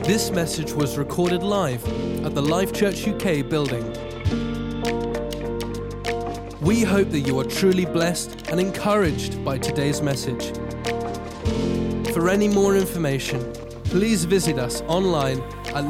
This message was recorded live at the Life Church UK building. We hope that you are truly blessed and encouraged by today's message. For any more information, please visit us online at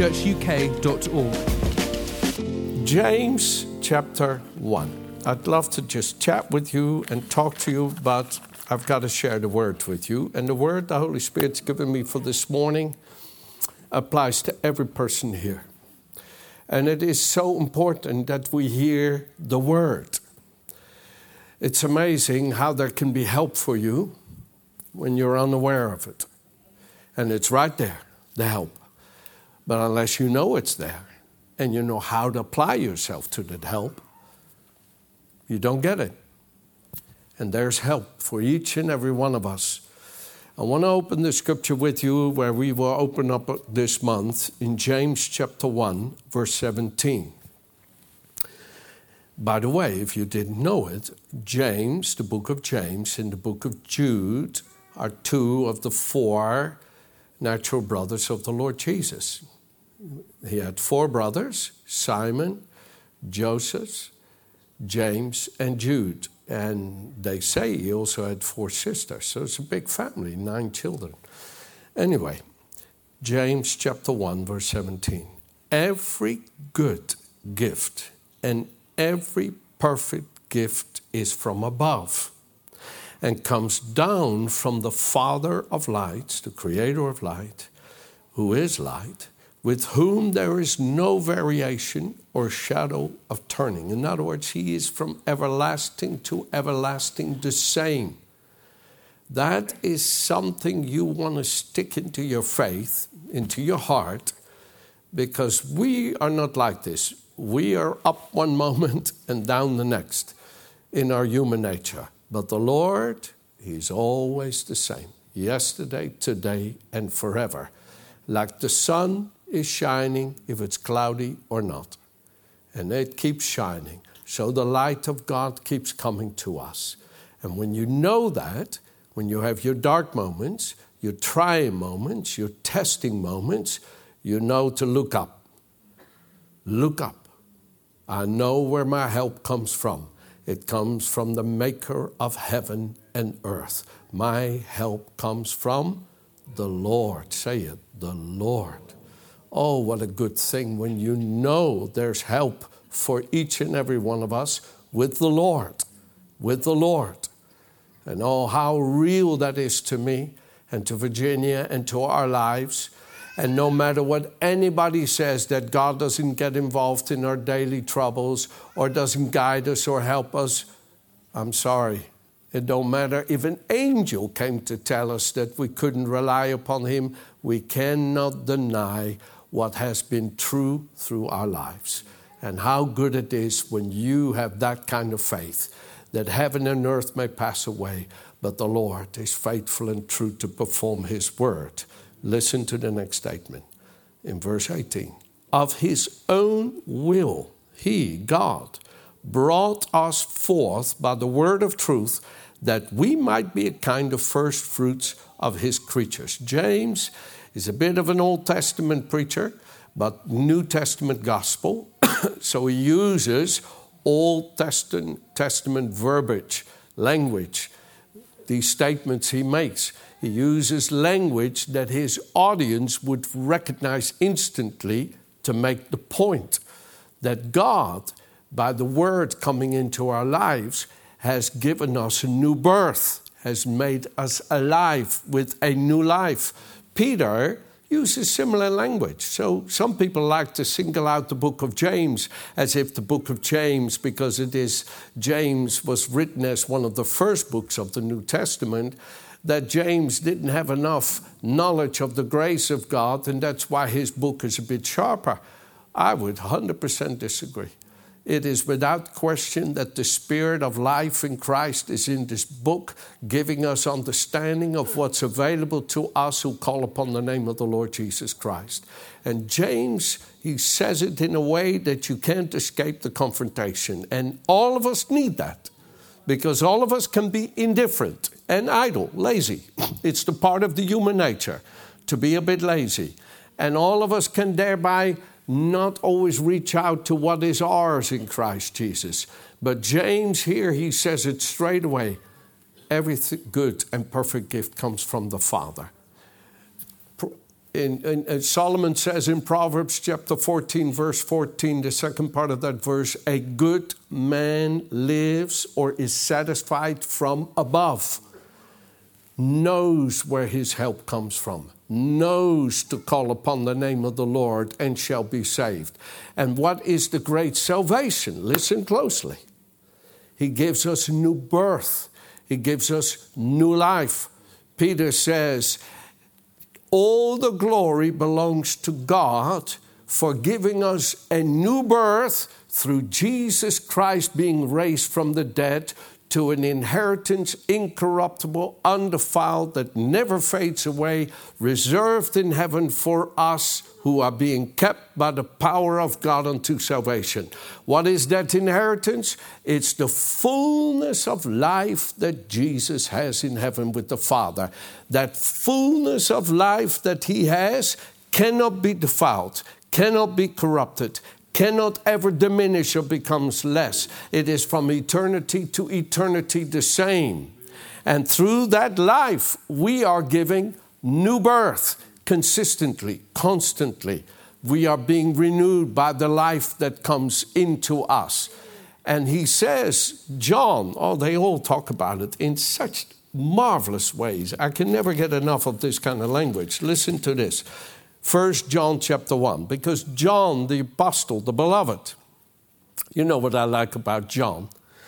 lifechurchuk.org. James chapter 1. I'd love to just chat with you and talk to you, but I've got to share the word with you. And the word the Holy Spirit's given me for this morning applies to every person here. And it is so important that we hear the word. It's amazing how there can be help for you when you're unaware of it. And it's right there, the help. But unless you know it's there and you know how to apply yourself to that help, you don't get it. And there's help for each and every one of us. I want to open the scripture with you where we will open up this month in James chapter 1, verse 17. By the way, if you didn't know it, James, the book of James, and the book of Jude are two of the four natural brothers of the Lord Jesus. He had four brothers, Simon, Joseph, James, and Jude. And they say he also had four sisters. So it's a big family, 9 children. Anyway, James chapter 1, verse 17. Every good gift and every perfect gift is from above and comes down from the Father of lights, the Creator of light, who is light, with whom there is no variation or shadow of turning. In other words, he is from everlasting to everlasting the same. That is something you want to stick into your faith, into your heart, because we are not like this. We are up one moment and down the next in our human nature. But the Lord, he's always the same, yesterday, today, and forever. Like the sun is shining if it's cloudy or not. And it keeps shining. So the light of God keeps coming to us. And when you know that, when you have your dark moments, your trying moments, your testing moments, you know to look up. Look up. I know where my help comes from. It comes from the maker of heaven and earth. My help comes from the Lord. Say it, the Lord. Oh, what a good thing when you know there's help for each and every one of us with the Lord. With the Lord. And oh, how real that is to me and to Virginia and to our lives. And no matter what anybody says that God doesn't get involved in our daily troubles or doesn't guide us or help us, I'm sorry. It don't matter if an angel came to tell us that we couldn't rely upon him. We cannot deny what has been true through our lives. And how good it is when you have that kind of faith, that heaven and earth may pass away, but the Lord is faithful and true to perform his word. Listen to the next statement in verse 18. Of his own will, he, God, brought us forth by the word of truth, that we might be a kind of first fruits of his creatures. James is a bit of an Old Testament preacher, but New Testament gospel. So he uses Old Testament verbiage, language, these statements he makes. He uses language that his audience would recognize instantly to make the point that God, by the word coming into our lives, has given us a new birth, has made us alive with a new life. Peter uses similar language. So some people like to single out the book of James as if the book of James, because James was written as one of the first books of the New Testament, that James didn't have enough knowledge of the grace of God, and that's why his book is a bit sharper. I would 100% disagree. It is without question that the spirit of life in Christ is in this book, giving us understanding of what's available to us who call upon the name of the Lord Jesus Christ. And James, he says it in a way that you can't escape the confrontation. And all of us need that, because all of us can be indifferent and idle, lazy. It's the part of the human nature to be a bit lazy. And all of us can thereby not always reach out to what is ours in Christ Jesus. But James here, he says it straight away. Every good and perfect gift comes from the Father. Solomon says in Proverbs chapter 14, verse 14, the second part of that verse, a good man lives or is satisfied from above, knows where his help comes from, knows to call upon the name of the Lord and shall be saved. And what is the great salvation? Listen closely. He gives us new birth. He gives us new life. Peter says, all the glory belongs to God for giving us a new birth through Jesus Christ being raised from the dead to an inheritance incorruptible, undefiled, that never fades away, reserved in heaven for us who are being kept by the power of God unto salvation. What is that inheritance? It's the fullness of life that Jesus has in heaven with the Father. That fullness of life that he has cannot be defiled, cannot be corrupted, cannot ever diminish or becomes less. It is from eternity to eternity the same. And through that life, we are giving new birth consistently, constantly. We are being renewed by the life that comes into us. And he says, John, they all talk about it in such marvelous ways. I can never get enough of this kind of language. Listen to this. 1 John chapter 1, because John, the apostle, the beloved, you know what I like about John.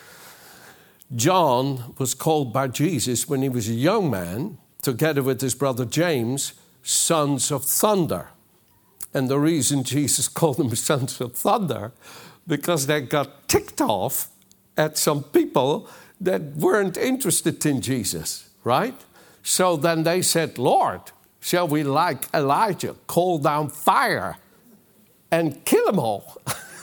John was called by Jesus when he was a young man, together with his brother James, sons of thunder. And the reason Jesus called them sons of thunder, because they got ticked off at some people that weren't interested in Jesus, right? So then they said, Lord, shall we, like Elijah, call down fire and kill them all?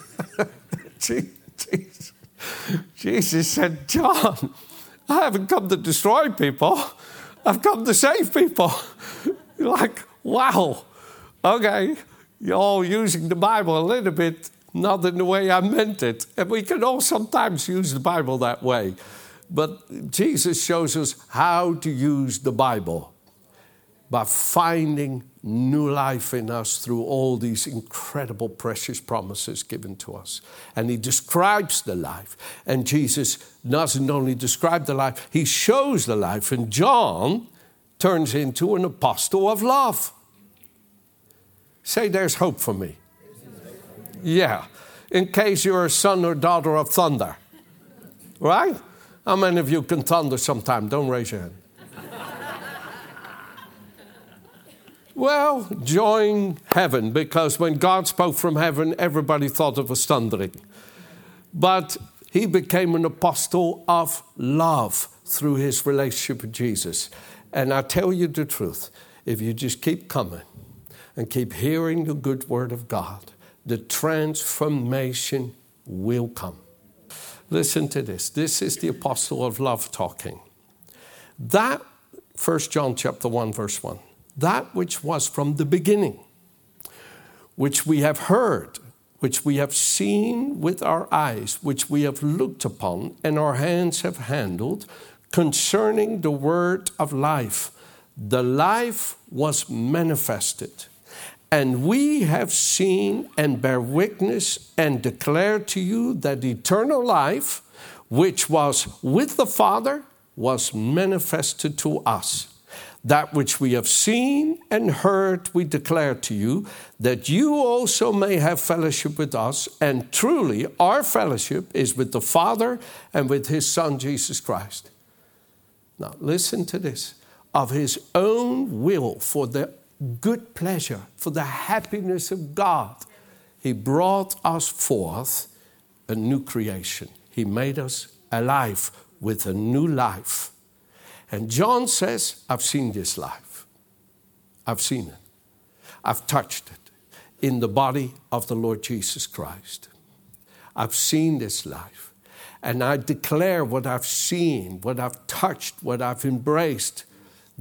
Jesus said, John, I haven't come to destroy people. I've come to save people. You're like, wow, okay, you're all using the Bible a little bit, not in the way I meant it. And we can all sometimes use the Bible that way. But Jesus shows us how to use the Bible by finding new life in us through all these incredible, precious promises given to us. And he describes the life. And Jesus doesn't only describe the life, he shows the life. And John turns into an apostle of love. Say, there's hope for me. Yeah. In case you're a son or daughter of thunder. Right? How many of you can thunder sometime? Don't raise your hand. Well, join heaven, because when God spoke from heaven, everybody thought it was thundering. But he became an apostle of love through his relationship with Jesus. And I tell you the truth, if you just keep coming and keep hearing the good word of God, the transformation will come. Listen to this. This is the apostle of love talking. That, 1 John chapter 1, verse 1. That which was from the beginning, which we have heard, which we have seen with our eyes, which we have looked upon, and our hands have handled, concerning the word of life. The life was manifested, and we have seen and bear witness and declare to you that eternal life, which was with the Father, was manifested to us. That which we have seen and heard we declare to you, that you also may have fellowship with us. And truly, our fellowship is with the Father and with his Son, Jesus Christ. Now, listen to this. Of his own will, for the good pleasure, for the happiness of God, he brought us forth a new creation. He made us alive with a new life. And John says, I've seen this life. I've seen it. I've touched it in the body of the Lord Jesus Christ. I've seen this life. And I declare what I've seen, what I've touched, what I've embraced.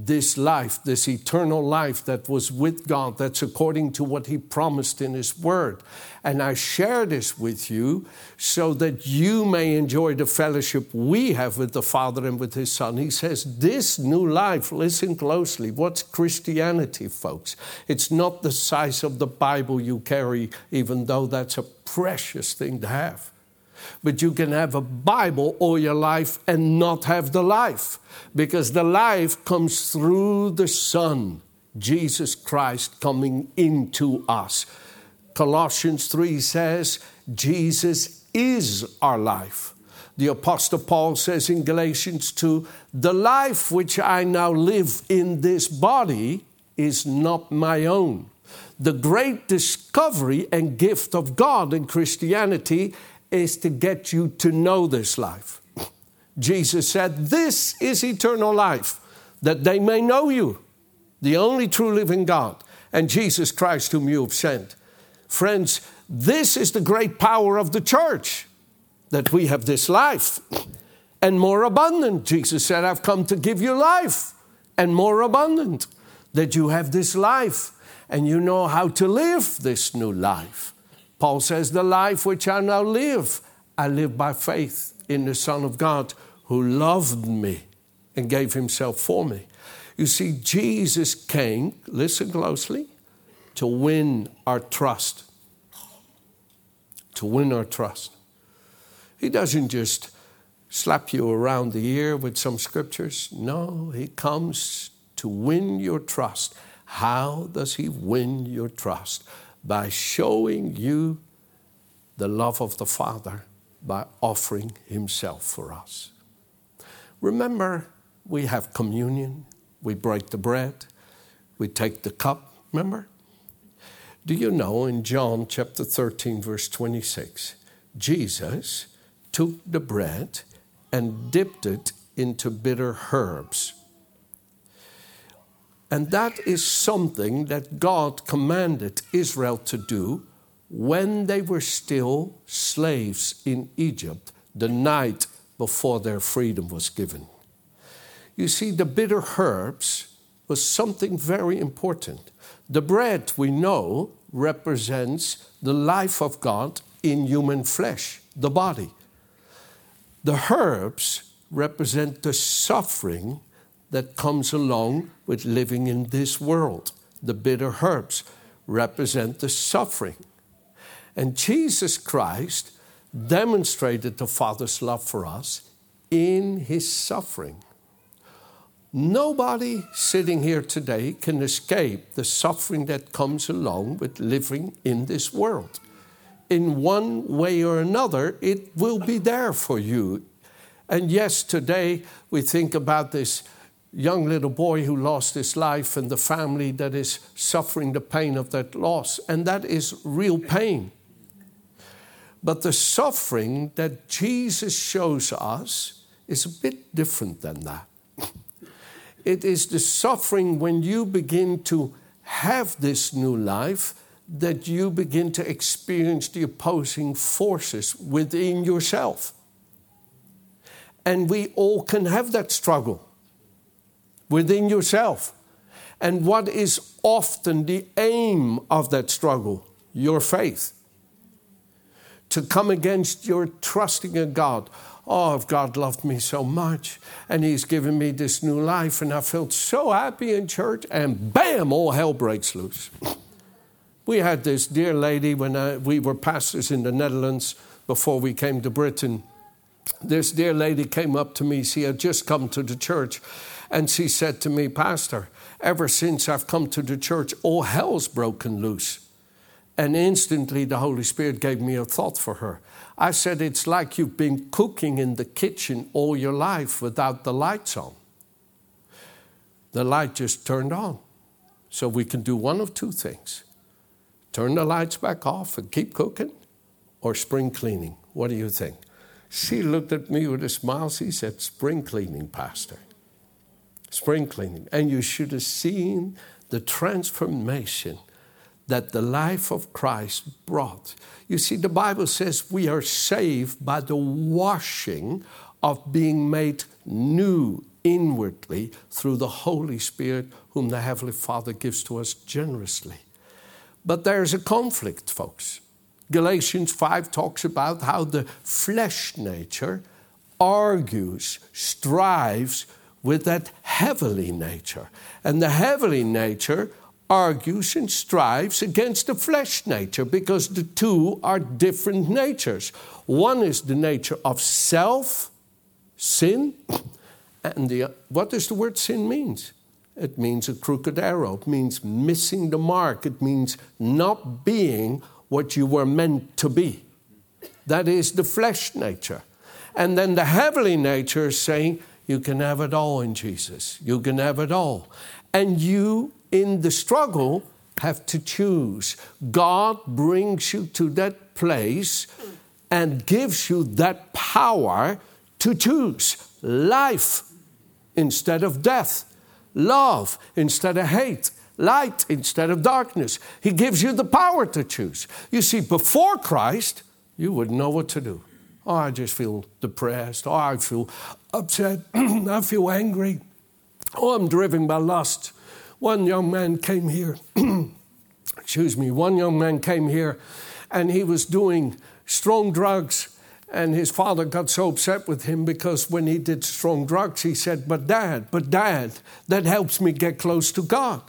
this life, this eternal life that was with God, that's according to what he promised in his word. And I share this with you so that you may enjoy the fellowship we have with the Father and with his Son. He says, this new life, listen closely, what's Christianity, folks? It's not the size of the Bible you carry, even though that's a precious thing to have. But you can have a Bible all your life and not have the life, because the life comes through the Son, Jesus Christ, coming into us. Colossians 3 says, Jesus is our life. The Apostle Paul says in Galatians 2, the life which I now live in this body is not my own. The great discovery and gift of God in Christianity is to get you to know this life. Jesus said, this is eternal life, that they may know you, the only true living God, and Jesus Christ whom you have sent. Friends, this is the great power of the church, that we have this life, and more abundant. Jesus said, I've come to give you life, and more abundant, that you have this life, and you know how to live this new life. Paul says, the life which I now live, I live by faith in the Son of God who loved me and gave himself for me. You see, Jesus came, listen closely, to win our trust. To win our trust. He doesn't just slap you around the ear with some scriptures. No, he comes to win your trust. How does he win your trust? By showing you the love of the Father by offering himself for us. Remember, we have communion, we break the bread, we take the cup, remember? Do you know in John chapter 13, verse 26, Jesus took the bread and dipped it into bitter herbs. And that is something that God commanded Israel to do when they were still slaves in Egypt, the night before their freedom was given. You see, the bitter herbs was something very important. The bread, we know, represents the life of God in human flesh, the body. The herbs represent the suffering that comes along with living in this world. The bitter herbs represent the suffering. And Jesus Christ demonstrated the Father's love for us in his suffering. Nobody sitting here today can escape the suffering that comes along with living in this world. In one way or another, it will be there for you. And yes, today we think about this young little boy who lost his life and the family that is suffering the pain of that loss. And that is real pain. But the suffering that Jesus shows us is a bit different than that. It is the suffering when you begin to have this new life that you begin to experience the opposing forces within yourself. And we all can have that struggle within yourself. And what is often the aim of that struggle? Your faith. To come against your trusting in God. Oh, if God loved me so much and he's given me this new life and I felt so happy in church, and bam, all hell breaks loose. We had this dear lady when we were pastors in the Netherlands before we came to Britain. This dear lady came up to me. She had just come to the church and she said to me, Pastor, ever since I've come to the church, all hell's broken loose. And instantly the Holy Spirit gave me a thought for her. I said, it's like you've been cooking in the kitchen all your life without the lights on. The light just turned on. So we can do one of two things. Turn the lights back off and keep cooking, or spring cleaning. What do you think? She looked at me with a smile. She said, spring cleaning, Pastor. Spring cleaning. And you should have seen the transformation that the life of Christ brought. You see, the Bible says we are saved by the washing of being made new inwardly through the Holy Spirit, whom the Heavenly Father gives to us generously. But there's a conflict, folks. Galatians 5 talks about how the flesh nature argues, strives with that heavenly nature. And the heavenly nature argues and strives against the flesh nature because the two are different natures. One is the nature of self, sin, and what does the word sin mean? It means a crooked arrow. It means missing the mark. It means not being what you were meant to be. That is the flesh nature. And then the heavenly nature is saying, you can have it all in Jesus. You can have it all. And you, in the struggle, have to choose. God brings you to that place and gives you that power to choose life instead of death, love instead of hate, light instead of darkness. He gives you the power to choose. You see, before Christ, you wouldn't know what to do. Oh, I just feel depressed. Oh, I feel upset. I feel angry. Oh, I'm driven by lust. One young man came here. One young man came here, and he was doing strong drugs. And his father got so upset with him because when he did strong drugs, he said, but dad, that helps me get close to God.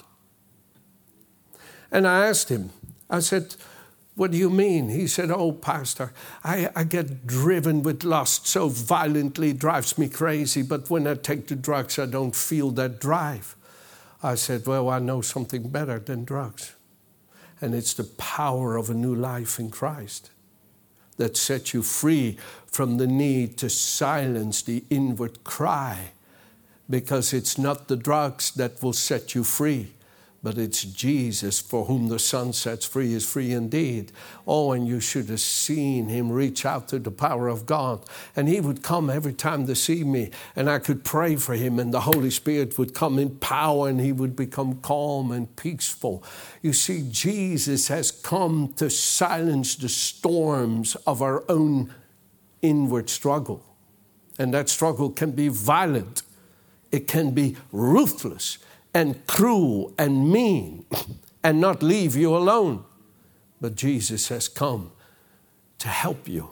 And I asked him, I said, what do you mean? He said, oh, Pastor, I get driven with lust so violently, it drives me crazy. But when I take the drugs, I don't feel that drive. I said, well, I know something better than drugs. And it's the power of a new life in Christ that sets you free from the need to silence the inward cry. Because it's not the drugs that will set you free, but it's Jesus, for whom the Son sets free is free indeed. Oh, and you should have seen him reach out to the power of God. And he would come every time to see me, and I could pray for him, and the Holy Spirit would come in power, and he would become calm and peaceful. You see, Jesus has come to silence the storms of our own inward struggle. And that struggle can be violent. It can be ruthless and cruel and mean and not leave you alone. But Jesus has come to help you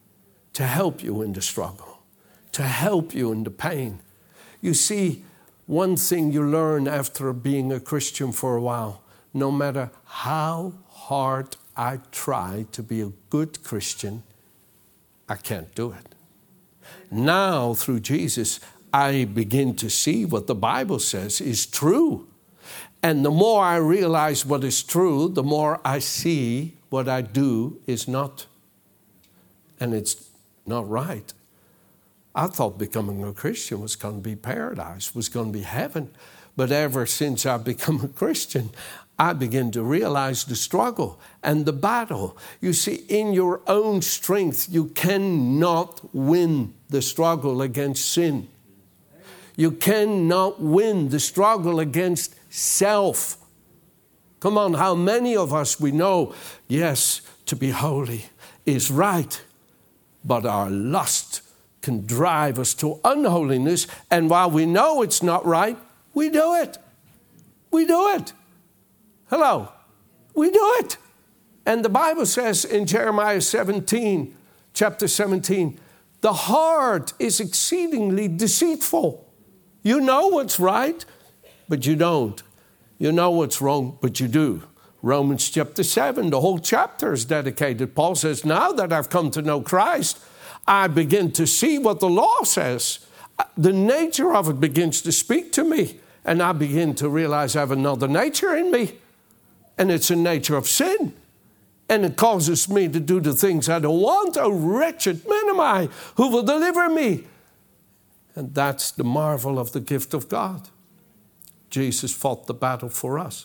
in the struggle, to help you in the pain. You see, one thing you learn after being a Christian for a while, no matter how hard I try to be a good Christian, I can't do it. Now, through Jesus, I begin to see what the Bible says is true. And the more I realize what is true, the more I see what I do is not. And it's not right. I thought becoming a Christian was going to be paradise, was going to be heaven. But ever since I've become a Christian, I begin to realize the struggle and the battle. You see, in your own strength, you cannot win the struggle against sin. You cannot win the struggle against self. Come on, how many of us we know, yes, to be holy is right, but our lust can drive us to unholiness, and while we know it's not right, we do it. We do it. Hello? We do it. And the Bible says in Jeremiah 17, chapter 17, the heart is exceedingly deceitful. You know what's right, but you don't. You know what's wrong, but you do. Romans chapter 7, the whole chapter is dedicated. Paul says, now that I've come to know Christ, I begin to see what the law says. The nature of it begins to speak to me, and I begin to realize I have another nature in me, and it's a nature of sin. And it causes me to do the things I don't want. Oh, wretched man am I, who will deliver me? And that's the marvel of the gift of God. Jesus fought the battle for us.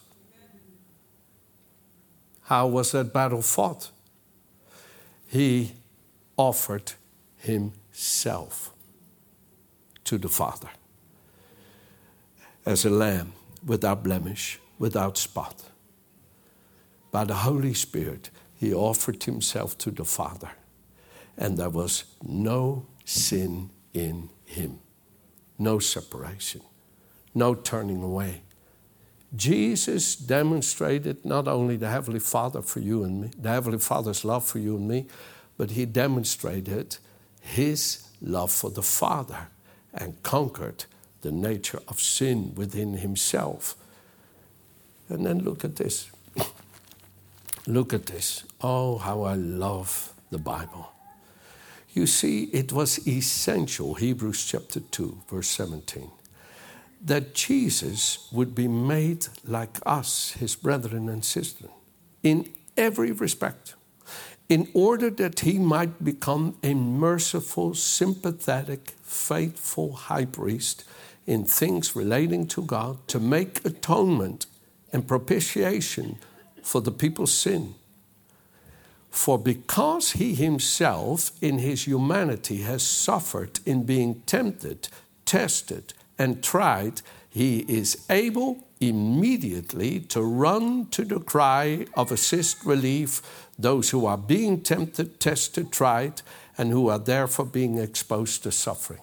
How was that battle fought? He offered himself to the Father as a lamb without blemish, without spot. By the Holy Spirit, he offered himself to the Father. And there was no sin in him. no separation, no turning away. Jesus demonstrated not only the Heavenly Father for you and me, the Heavenly Father's love for you and me, but he demonstrated his love for the Father and conquered the nature of sin within himself. And then look at this. Look at this. Oh, how I love the Bible. You see, it was essential, Hebrews chapter 2, verse 17, that Jesus would be made like us, his brethren and sisters, in every respect, in order that he might become a merciful, sympathetic, faithful high priest in things relating to God, to make atonement and propitiation for the people's sin. For because he himself in his humanity has suffered in being tempted, tested, and tried, he is able immediately to run to the cry of assist relief, those who are being tempted, tested, tried, and who are therefore being exposed to suffering.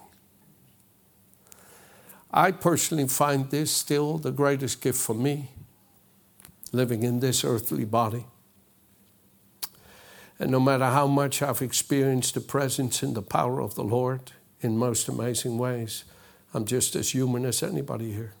I personally find this still the greatest gift for me, living in this earthly body. And no matter how much I've experienced the presence and the power of the Lord in most amazing ways, I'm just as human as anybody here.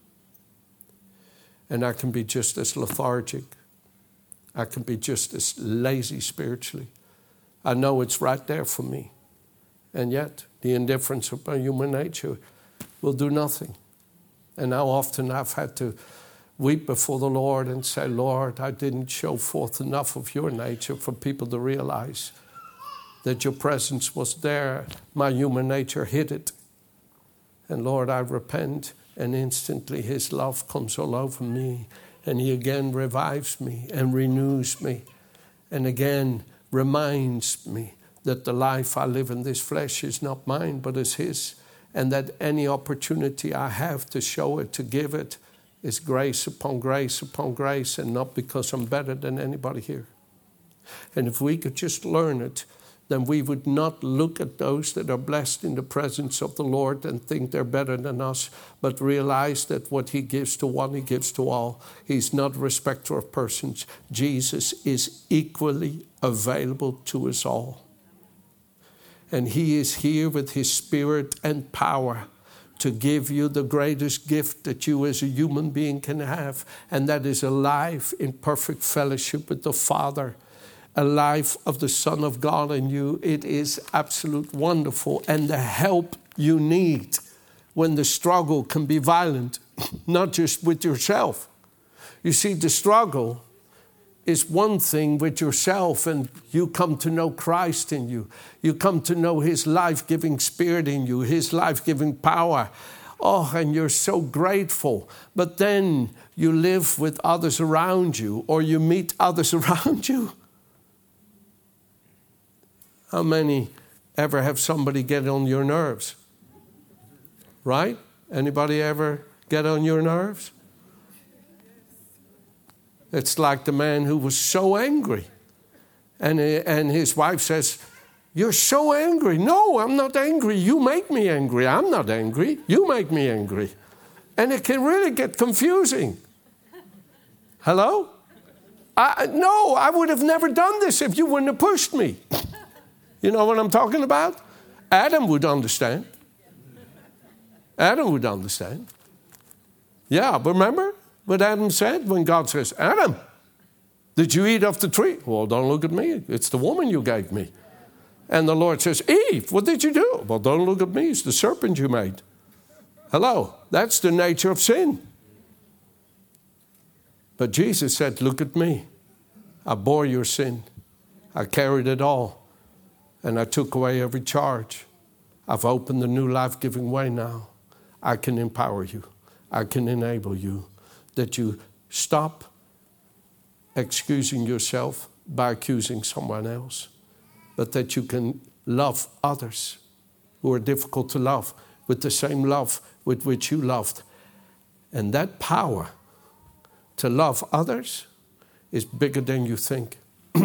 And I can be just as lethargic. I can be just as lazy spiritually. I know it's right there for me. And yet, the indifference of my human nature will do nothing. And how often I've had to weep before the Lord and say, Lord, I didn't show forth enough of your nature for people to realize that your presence was there. My human nature hid it. And Lord, I repent, and instantly his love comes all over me. And he again revives me and renews me. And again reminds me that the life I live in this flesh is not mine, but is his. And that any opportunity I have to show it, to give it, is grace upon grace upon grace, and not because I'm better than anybody here. And if we could just learn it, then we would not look at those that are blessed in the presence of the Lord and think they're better than us, but realize that what he gives to one, he gives to all. He's not a respecter of persons. Jesus is equally available to us all. And he is here with his spirit and power to give you the greatest gift that you as a human being can have. And that is a life in perfect fellowship with the Father. A life of the Son of God in you. It is absolute wonderful. And the help you need when the struggle can be violent, not just with yourself. You see, the struggle is one thing with yourself, and you come to know Christ in you. You come to know his life-giving spirit in you, his life-giving power. Oh, and you're so grateful. But then you live with others around you, or you meet others around you. How many ever have somebody get on your nerves? Right? Anybody ever get on your nerves? It's like the man who was so angry. And his wife says, you're so angry. No, I'm not angry. You make me angry. I'm not angry. You make me angry. And it can really get confusing. Hello? No, I would have never done this if you wouldn't have pushed me. You know what I'm talking about? Adam would understand. Adam would understand. Yeah, remember what Adam said when God says, Adam, did you eat off the tree? Well, don't look at me. It's the woman you gave me. And the Lord says, Eve, what did you do? Well, don't look at me. It's the serpent you made. Hello. That's the nature of sin. But Jesus said, look at me. I bore your sin. I carried it all. And I took away every charge. I've opened a new life-giving way now. I can empower you. I can enable you. That you stop excusing yourself by accusing someone else. But that you can love others who are difficult to love with the same love with which you loved. And that power to love others is bigger than you think.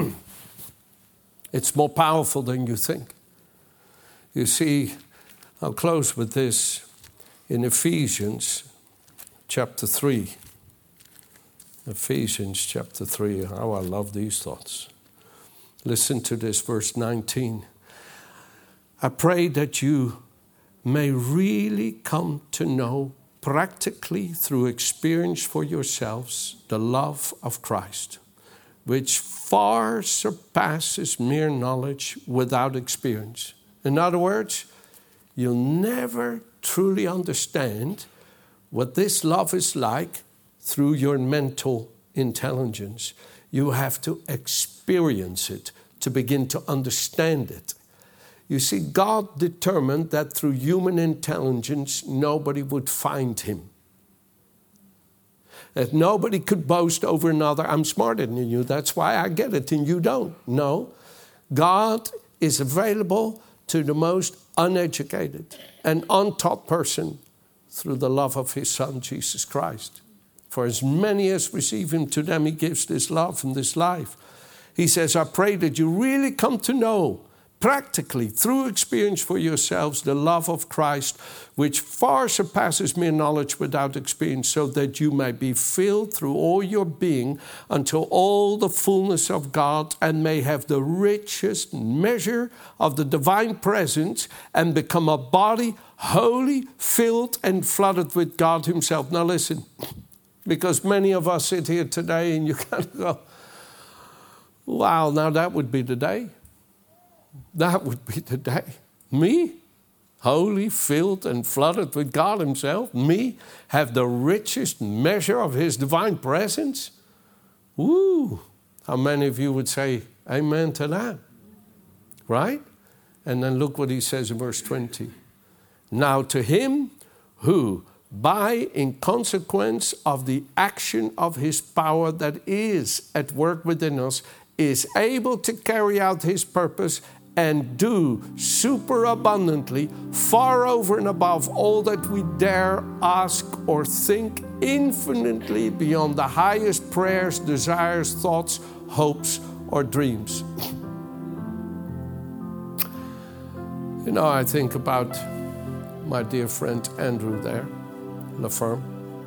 It's more powerful than you think. You see, I'll close with this. in Ephesians chapter 3. Ephesians chapter 3. How I love these thoughts. Listen to this, verse 19. I pray that you may really come to know practically through experience for yourselves the love of Christ, which far surpasses mere knowledge without experience. In other words, you'll never truly understand what this love is like through your mental intelligence. You have to experience it to begin to understand it. You see, God determined that through human intelligence, nobody would find him. That nobody could boast over another, I'm smarter than you, that's why I get it and you don't. No, God is available to the most uneducated and untaught person through the love of his Son, Jesus Christ. For as many as receive him, to them he gives this love and this life. He says, I pray that you really come to know practically, through experience for yourselves, the love of Christ, which far surpasses mere knowledge without experience, so that you may be filled through all your being until all the fullness of God, and may have the richest measure of the divine presence, and become a body wholly filled and flooded with God himself. Now listen, because many of us sit here today and you kind of go, wow, now that would be the day. That would be the day. Me, holy, filled, and flooded with God himself. Me, have the richest measure of his divine presence. Woo! How many of you would say amen to that? Right? And then look what he says in verse 20. Now to him who, in consequence of the action of his power that is at work within us, is able to carry out his purpose and do superabundantly, far over and above all that we dare ask or think, infinitely beyond the highest prayers, desires, thoughts, hopes, or dreams. You know, I think about my dear friend Andrew there, LaFerme.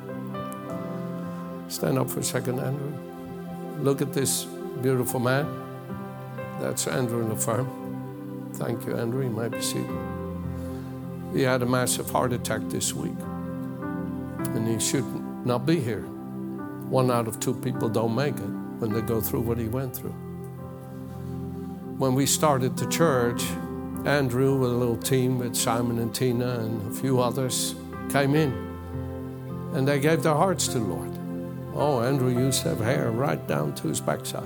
Stand up for a second, Andrew. Look at this beautiful man. That's Andrew LaFerme. Thank you, Andrew. You might be seated. He had a massive heart attack this week, and he should not be here. 1 out of 2 people don't make it when they go through what he went through. When we started the church, Andrew, with a little team with Simon and Tina and a few others, came in, and they gave their hearts to the Lord. Oh, Andrew used to have hair right down to his backside.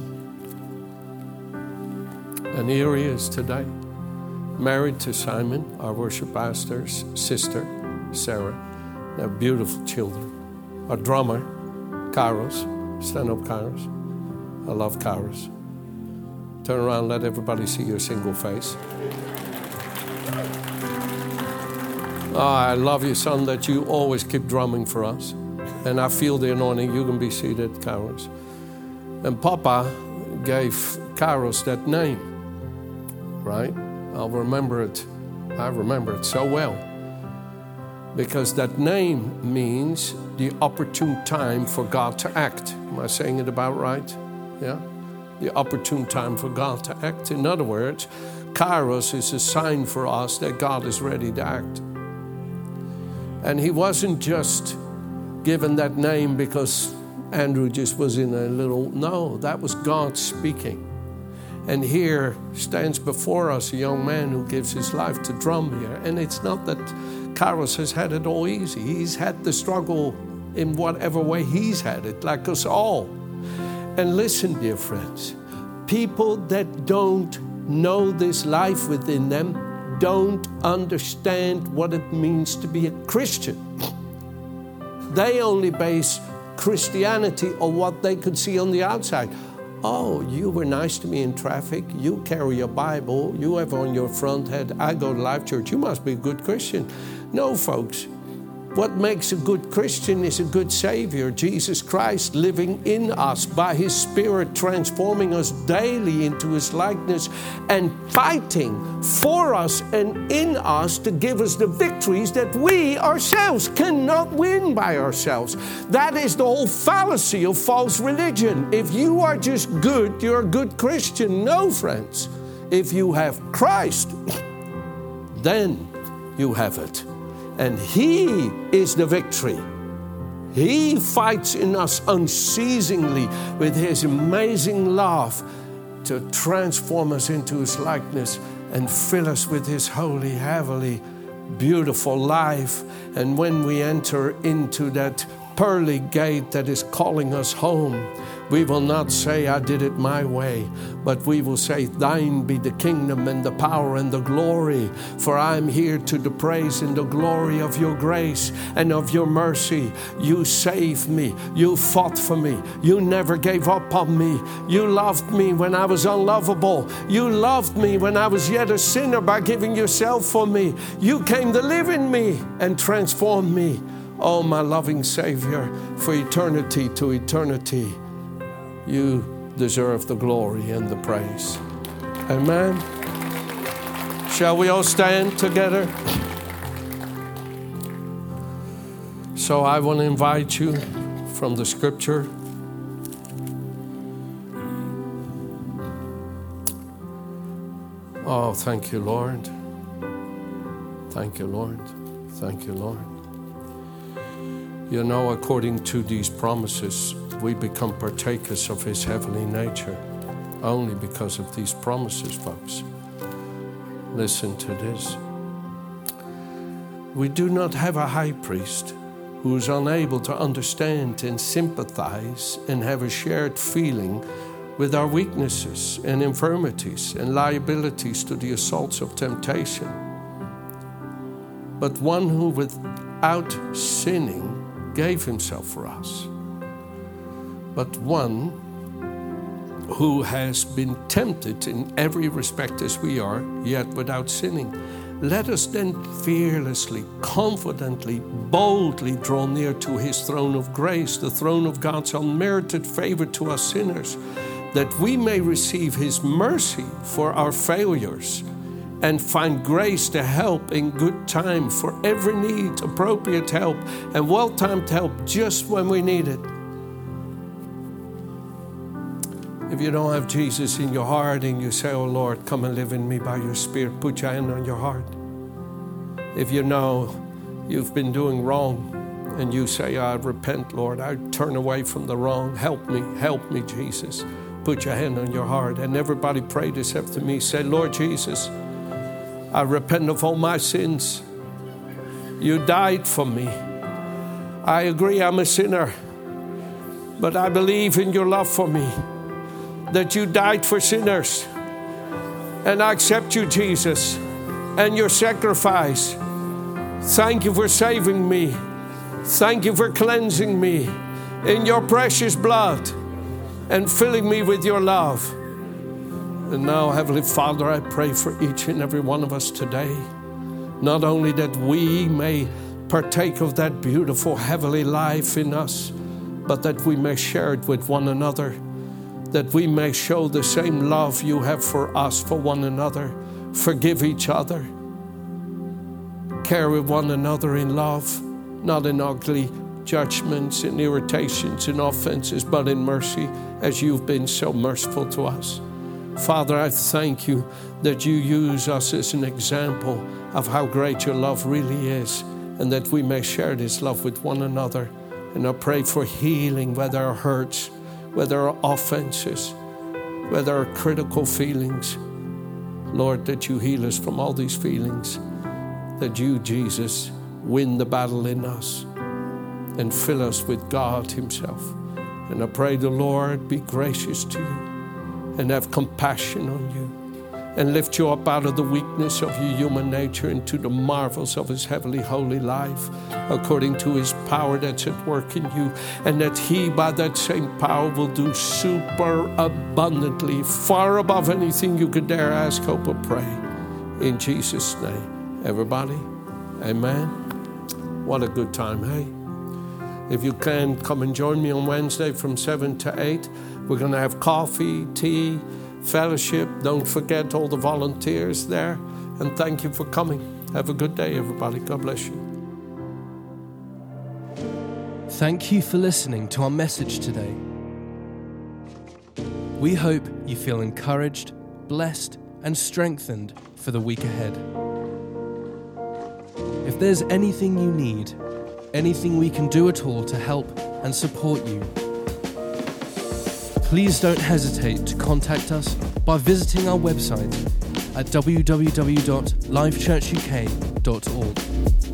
And here he is today, married to Simon, our worship pastor's sister, Sarah. They have beautiful children. Our drummer, Kairos. Stand up, Kairos. I love Kairos. Turn around, let everybody see your single face. Oh, I love you, son, that you always keep drumming for us. And I feel the anointing. You can be seated, Kairos. And Papa gave Kairos that name. Right? I remember it so well. Because that name means the opportune time for God to act. Am I saying it about right? Yeah? The opportune time for God to act. In other words, Kairos is a sign for us that God is ready to act. And he wasn't just given that name because Andrew just was in a little... No, that was God speaking. And here stands before us a young man who gives his life to drum here. And it's not that Kairos has had it all easy. He's had the struggle in whatever way he's had it, like us all. And listen, dear friends, people that don't know this life within them don't understand what it means to be a Christian. They only base Christianity on what they could see on the outside. Oh, you were nice to me in traffic. You carry a Bible. You have on your front head, I go to Life Church. You must be a good Christian. No, folks. What makes a good Christian is a good Savior, Jesus Christ living in us by His Spirit, transforming us daily into His likeness and fighting for us and in us to give us the victories that we ourselves cannot win by ourselves. That is the whole fallacy of false religion. If you are just good, you're a good Christian. No, friends. If you have Christ, then you have it. And He is the victory. He fights in us unceasingly with His amazing love to transform us into His likeness and fill us with His holy, heavenly, beautiful life. And when we enter into that pearly gate that is calling us home, we will not say, I did it my way, but we will say, Thine be the kingdom and the power and the glory, for I am here to the praise and the glory of your grace and of your mercy. You saved me. You fought for me. You never gave up on me. You loved me when I was unlovable. You loved me when I was yet a sinner by giving yourself for me. You came to live in me and transform me. Oh, my loving Savior, for eternity to eternity, you deserve the glory and the praise. Amen. Shall we all stand together? So I want to invite you from the scripture. Oh, thank you, Lord. Thank you, Lord. Thank you, Lord. You know, according to these promises, we become partakers of His heavenly nature only because of these promises, folks. Listen to this. We do not have a high priest who is unable to understand and sympathize and have a shared feeling with our weaknesses and infirmities and liabilities to the assaults of temptation, but one who without sinning gave Himself for us, but one who has been tempted in every respect as we are, yet without sinning. Let us then fearlessly, confidently, boldly draw near to His throne of grace, the throne of God's unmerited favor to us sinners, that we may receive His mercy for our failures and find grace to help in good time for every need, appropriate help, and well-timed help just when we need it. If you don't have Jesus in your heart and you say, oh Lord, come and live in me by your Spirit, put your hand on your heart. If you know you've been doing wrong and you say, I repent, Lord, I turn away from the wrong, help me, Jesus. Put your hand on your heart. And everybody pray this after me. Say, Lord Jesus, I repent of all my sins. You died for me. I agree I'm a sinner, but I believe in your love for me, that you died for sinners. And I accept you, Jesus, and your sacrifice. Thank you for saving me. Thank you for cleansing me in your precious blood and filling me with your love. And now, Heavenly Father, I pray for each and every one of us today, not only that we may partake of that beautiful heavenly life in us, but that we may share it with one another, that we may show the same love you have for us, for one another, forgive each other, care with one another in love, not in ugly judgments and irritations and offenses, but in mercy, as you've been so merciful to us. Father, I thank you that you use us as an example of how great your love really is, and that we may share this love with one another. And I pray for healing where there are hurts, where there are offenses, where there are critical feelings. Lord, that you heal us from all these feelings, that you, Jesus, win the battle in us and fill us with God Himself. And I pray the Lord be gracious to you and have compassion on you and lift you up out of the weakness of your human nature into the marvels of His heavenly holy life, according to His power that's at work in you, and that He, by that same power, will do super abundantly, far above anything you could dare ask, hope, or pray. In Jesus' name. Everybody, amen. What a good time, hey? If you can, come and join me on Wednesday from 7 to 8. We're going to have coffee, tea, fellowship. Don't forget all the volunteers there. And thank you for coming. Have a good day, everybody. God bless you. Thank you for listening to our message today. We hope you feel encouraged, blessed, and strengthened for the week ahead. If there's anything you need, anything we can do at all to help and support you, please don't hesitate to contact us by visiting our website at www.lifechurchuk.org.